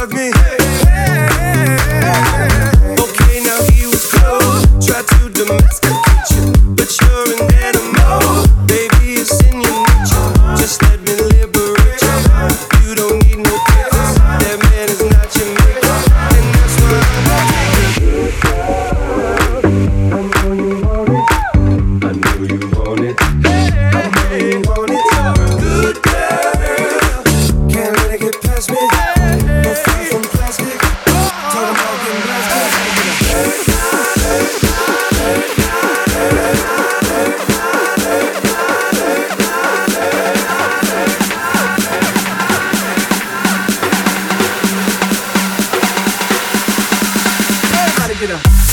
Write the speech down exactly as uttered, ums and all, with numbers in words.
love me. Okay, now he was close. Tried to domesticate you, but you're an animal. Baby, it's in your nature. Just let me liberate you. You don't need no papers. That man is not your maker, and that's why I know you want it. I know you want it. I know you want it. Good girl, can't let it get past me. No free from plastic. Talking about getting blasted. Everybody get up.